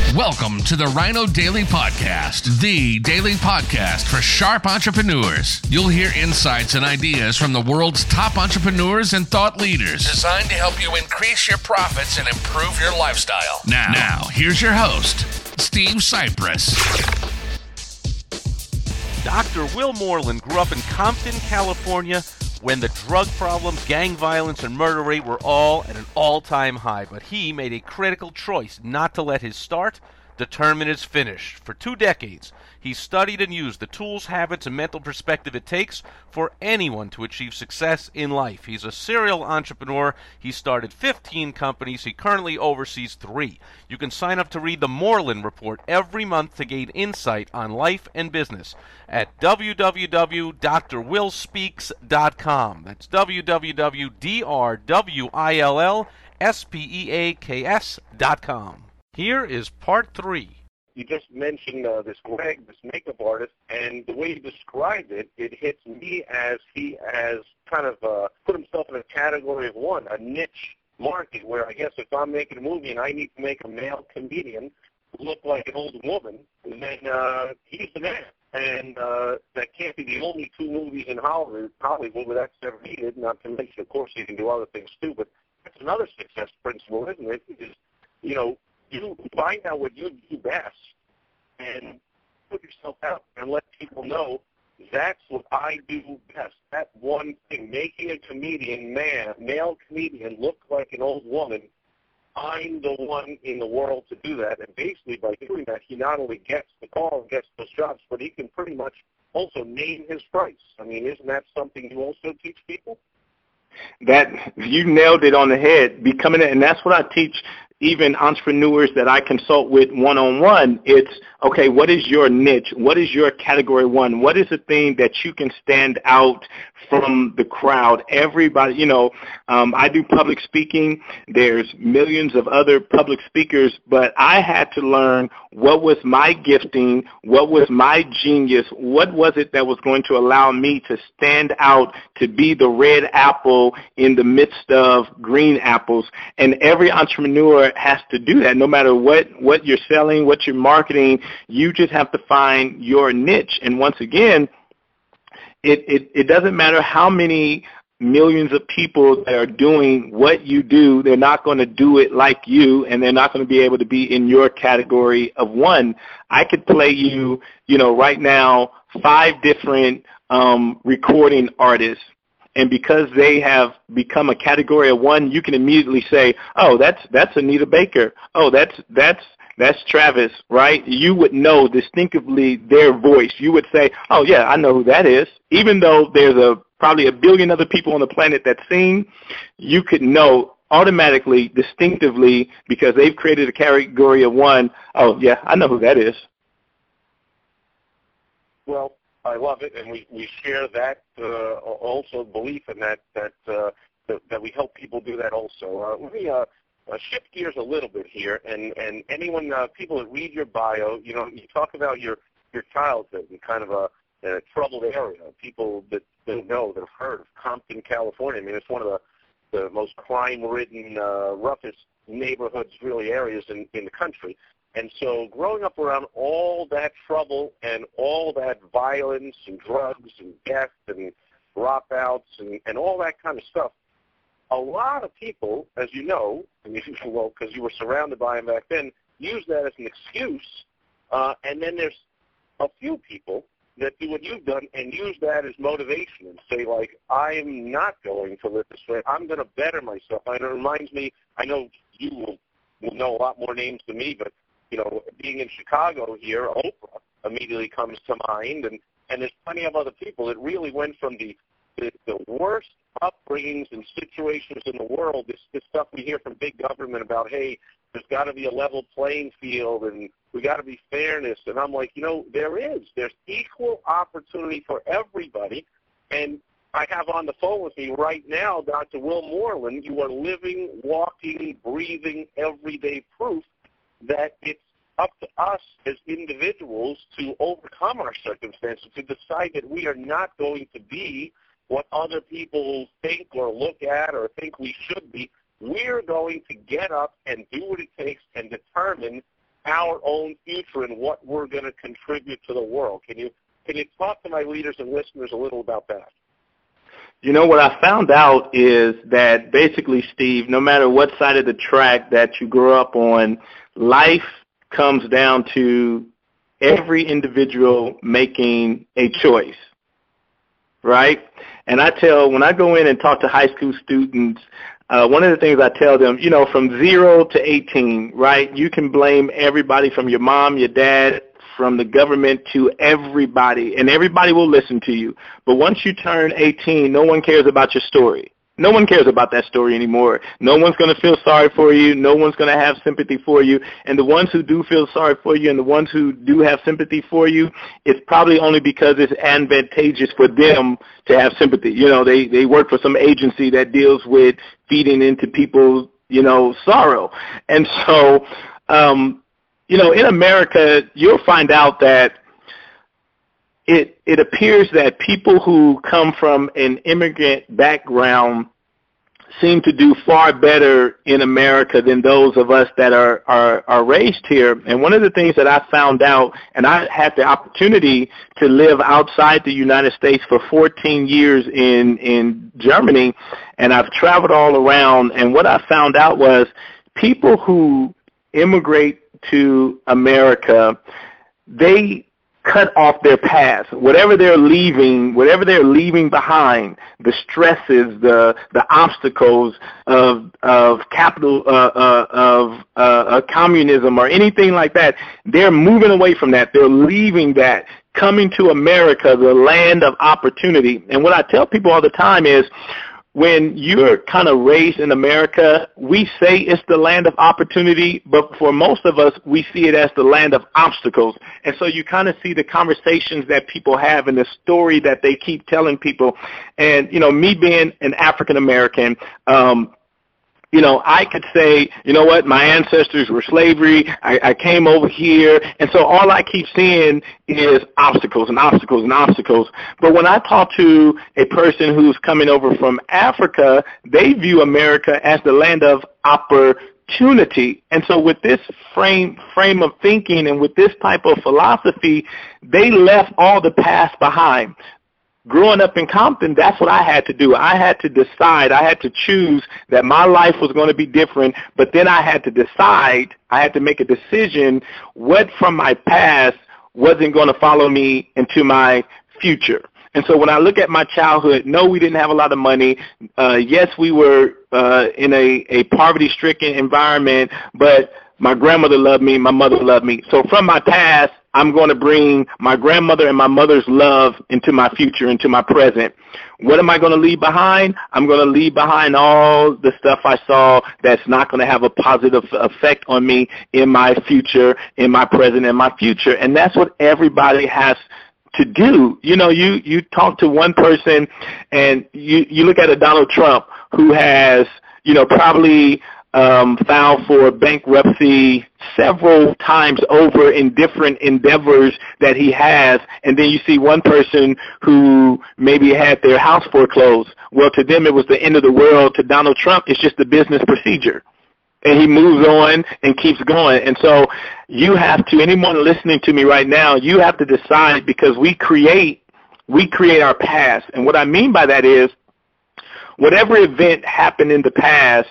Welcome to the Rhino Daily Podcast, the daily podcast for sharp entrepreneurs. You'll hear insights and ideas from the world's top entrepreneurs and thought leaders, designed to help you increase your profits and improve your lifestyle. Now here's your host, Steve Cypress. Dr. Will Moreland grew up in Compton, California, when the drug problem, gang violence, and murder rate were all at an all-time high. But he made a critical choice not to let his start determine his finish. For 2 decades, he studied and used the tools, habits, and mental perspective it takes for anyone to achieve success in life. He's a serial entrepreneur. He started 15 companies. He currently oversees 3. You can sign up to read the Moreland Report every month to gain insight on life and business at www.drwillspeaks.com. That's www.drwillspeaks.com. Here is part 3. You just mentioned this Greg, this makeup artist, and the way you described it, it hits me as he has kind of put himself in a category of one, a niche market, where I guess if I'm making a movie and I need to make a male comedian look like an old woman, then he's the man. And that can't be the only 2 movies in Hollywood where that's ever needed, not to mention, of course, he can do other things too, but that's another success principle, isn't it? Is, you know, you find out what you do best and put yourself out and let people know that's what I do best. That one thing, making a comedian, male comedian, look like an old woman, I'm the one in the world to do that. And basically by doing that, he not only gets the call and gets those jobs, but he can pretty much also name his price. I mean, isn't that something you also teach people? That you nailed it on the head. Becoming it, and that's what I teach even entrepreneurs that I consult with one-on-one. It's, okay, what is your niche? What is your category 1? What is the thing that you can stand out from the crowd? Everybody, I do public speaking. There's millions of other public speakers, but I had to learn what was my gifting, what was my genius, what was it that was going to allow me to stand out, to be the red apple in the midst of green apples. And every entrepreneur has to do that. No matter what you're selling, what you're marketing, you just have to find your niche. And once again, it doesn't matter how many millions of people that are doing what you do, they're not going to do it like you, and they're not going to be able to be in your category of 1. I could play you, right now, 5 different recording artists. And because they have become a category of 1, you can immediately say, oh, that's Anita Baker. Oh, that's Travis, right? You would know distinctively their voice. You would say, oh, yeah, I know who that is. Even though there's probably a billion other people on the planet that sing, you could know automatically, distinctively, because they've created a category of 1. Oh, yeah, I know who that is. Well, I love it, and we share that also belief in that we help people do that also. Let me shift gears a little bit here, and anyone, people that read your bio, you talk about your childhood in kind of a troubled area. People that don't know, that have heard of Compton, California. I mean, it's one of the most crime-ridden, roughest neighborhoods, really, areas in the country. And so growing up around all that trouble and all that violence and drugs and death and dropouts and all that kind of stuff, a lot of people, as you know, because you were surrounded by them back then, use that as an excuse. And then there's a few people that do what you've done and use that as motivation and say, like, I'm not going to live this way. I'm going to better myself. And it reminds me, I know you will know a lot more names than me, but being in Chicago here, Oprah immediately comes to mind, and there's plenty of other people that really went from the worst upbringings and situations in the world, this stuff we hear from big government about, hey, there's got to be a level playing field and we got to be fairness. And I'm like, there's equal opportunity for everybody. And I have on the phone with me right now Dr. Will Moreland. You are living, walking, breathing, everyday proof that it's up to us as individuals to overcome our circumstances, to decide that we are not going to be what other people think or look at or think we should be. We're going to get up and do what it takes and determine our own future and what we're going to contribute to the world. Can you talk to my readers and listeners a little about that? You know, what I found out is that basically, Steve, no matter what side of the track that you grew up on, life comes down to every individual making a choice, right? And when I go in and talk to high school students, one of the things I tell them, you know, from 0 to 18, right, you can blame everybody from your mom, your dad, from the government to everybody, and everybody will listen to you. But once you turn 18, no one cares about your story. No one cares about that story anymore. No one's going to feel sorry for you. No one's going to have sympathy for you. And the ones who do feel sorry for you and the ones who do have sympathy for you, it's probably only because it's advantageous for them to have sympathy. You know, they work for some agency that deals with feeding into people's, you know, sorrow. And so, you know, in America, you'll find out that it appears that people who come from an immigrant background seem to do far better in America than those of us that are raised here. And one of the things that I found out, and I had the opportunity to live outside the United States for 14 years in Germany, and I've traveled all around, and what I found out was people who immigrate to America, they cut off their past. Whatever they're leaving behind, the stresses, the obstacles of capital, of communism or anything like that, they're moving away from that. They're leaving that, coming to America, the land of opportunity. And what I tell people all the time is, when you're kind of raised in America, we say it's the land of opportunity, but for most of us, we see it as the land of obstacles. And so you kind of see the conversations that people have and the story that they keep telling people. And, you know, me being an African American, you know, I could say, you know what, my ancestors were slavery, I came over here, and so all I keep seeing is obstacles and obstacles and obstacles. But when I talk to a person who's coming over from Africa, they view America as the land of opportunity. And so with this frame of thinking and with this type of philosophy, they left all the past behind. Growing up in Compton, that's what I had to do. I had to decide, I had to choose that my life was going to be different, but then I had to decide, I had to make a decision what from my past wasn't going to follow me into my future. And so when I look at my childhood, no, we didn't have a lot of money. Yes, we were in a poverty-stricken environment, but my grandmother loved me, my mother loved me. So from my past, I'm going to bring my grandmother and my mother's love into my future, into my present. What am I going to leave behind? I'm going to leave behind all the stuff I saw that's not going to have a positive effect on me in my future, in my present, and my future. And that's what everybody has to do. You know, you talk to one person and you look at a Donald Trump who has, you know, probably filed for bankruptcy several times over in different endeavors that he has, and then you see one person who maybe had their house foreclosed. Well, to them it was the end of the world. To Donald Trump, it's just a business procedure. And he moves on and keeps going. And so you have to, anyone listening to me right now, you have to decide, because we create our past. And what I mean by that is, whatever event happened in the past,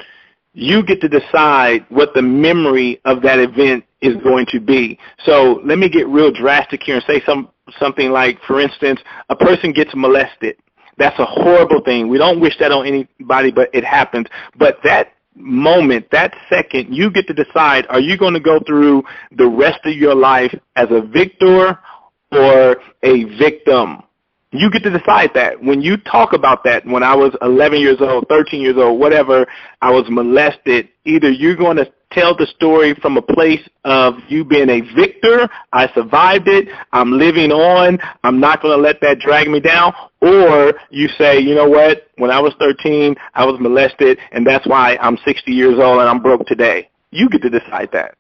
you get to decide what the memory of that event is going to be. So let me get real drastic here and say something like, for instance, a person gets molested. That's a horrible thing. We don't wish that on anybody, but it happens. But that moment, that second, you get to decide, are you going to go through the rest of your life as a victor or a victim? You get to decide that. When you talk about that, when I was 11 years old, 13 years old, whatever, I was molested, either you're going to tell the story from a place of you being a victor, I survived it, I'm living on, I'm not going to let that drag me down, or you say, you know what, when I was 13, I was molested, and that's why I'm 60 years old and I'm broke today. You get to decide that.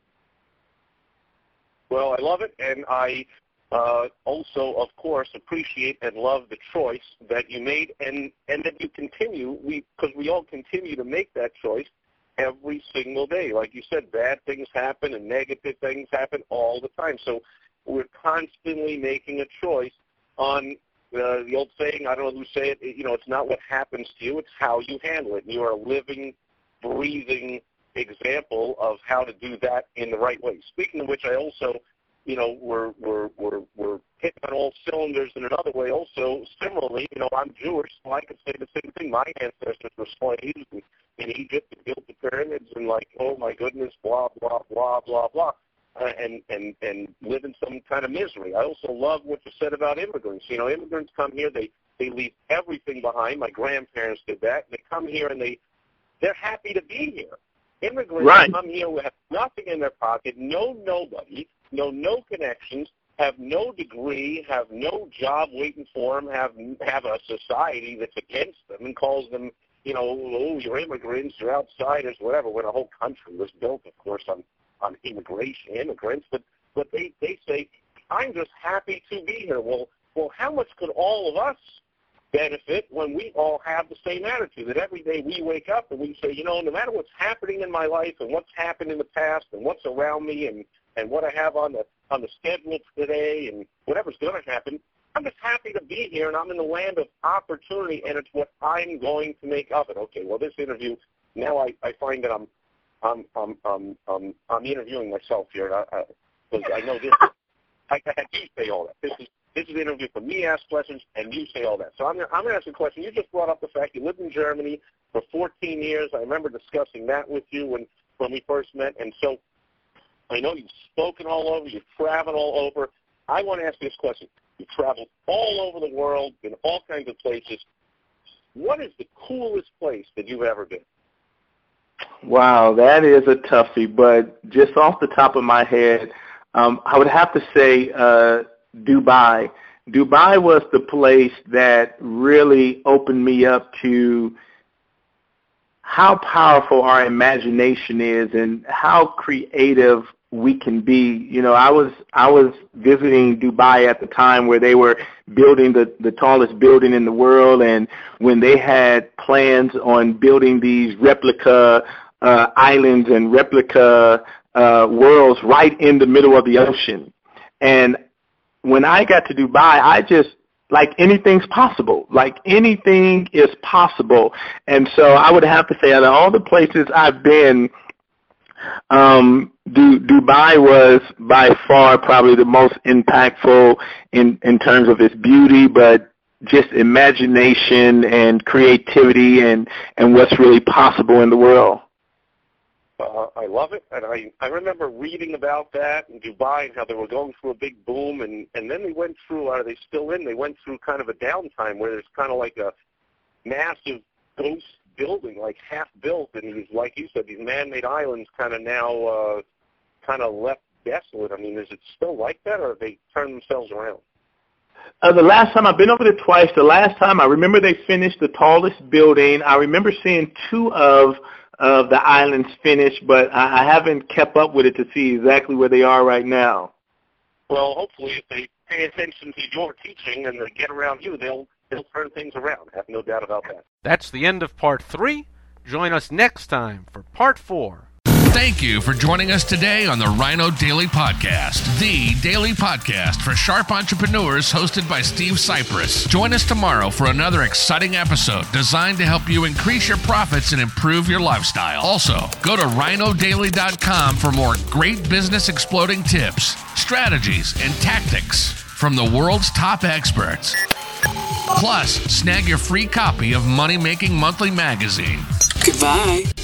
Well, I love it, and I also, of course, appreciate and love the choice that you made, and that you continue, because we all continue to make that choice, every single day. Like you said, bad things happen and negative things happen all the time. So we're constantly making a choice on the old saying, I don't know who say it, it's not what happens to you, it's how you handle it. And you are a living, breathing example of how to do that in the right way. Speaking of which, I also, we're hitting on all cylinders in another way also. Similarly, I'm Jewish, so I could say the same thing. My ancestors were slaves in Egypt and built the pyramids and oh my goodness, blah, blah, blah, blah, blah. And live in some kind of misery. I also love what you said about immigrants. Immigrants come here, they leave everything behind. My grandparents did that. They come here and they're happy to be here. Immigrants come here who have nothing in their pocket, nobody, no connections, have no degree, have no job waiting for them, have a society that's against them and calls them, oh, you're immigrants, you're outsiders, whatever, when a whole country was built, of course, on immigrants, but they say, I'm just happy to be here. Well, how much could all of us benefit when we all have the same attitude, that every day we wake up and we say, no matter what's happening in my life and what's happened in the past and what's around me and what I have on the schedule today and whatever's going to happen, I'm just happy to be here, and I'm in the land of opportunity, and it's what I'm going to make of it. Okay, well, this interview, now I find that I'm interviewing myself here, because I know this. I had you say all that. This is an interview for me, ask questions, and you say all that. So I'm going to ask you a question. You just brought up the fact you lived in Germany for 14 years. I remember discussing that with you when we first met, and so I know you've spoken all over, you've traveled all over. I want to ask you this question. You've traveled all over the world, in all kinds of places. What is the coolest place that you've ever been? Wow, that is a toughie, but just off the top of my head, I would have to say Dubai. Dubai was the place that really opened me up to how powerful our imagination is and how creative we can be. I was visiting Dubai at the time where they were building the tallest building in the world, and when they had plans on building these replica islands and replica worlds right in the middle of the ocean. And when I got to Dubai, I just, anything's possible. Anything is possible. And so I would have to say, out of all the places I've been, Dubai was by far probably the most impactful in terms of its beauty, but just imagination and creativity and what's really possible in the world. I love it, and I remember reading about that in Dubai and how they were going through a big boom, and then they went through, are they still in? They went through kind of a downtime where there's kind of like a massive ghost building, half built, and these, like you said, these man-made islands kind of now kind of left desolate. I mean, is it still like that, or have they turned themselves around? The last time, I've been over there twice. The last time, I remember they finished the tallest building. I remember seeing two of the islands finished, but I haven't kept up with it to see exactly where they are right now. Well, hopefully if they pay attention to your teaching and they get around you, they'll turn things around. I have no doubt about that. That's the end of Part 3. Join us next time for Part 4. Thank you for joining us today on the Rhino Daily Podcast, the daily podcast for sharp entrepreneurs hosted by Steve Cypress. Join us tomorrow for another exciting episode designed to help you increase your profits and improve your lifestyle. Also, go to rhinodaily.com for more great business exploding tips, strategies, and tactics from the world's top experts. Plus, snag your free copy of Money Making Monthly magazine. Goodbye.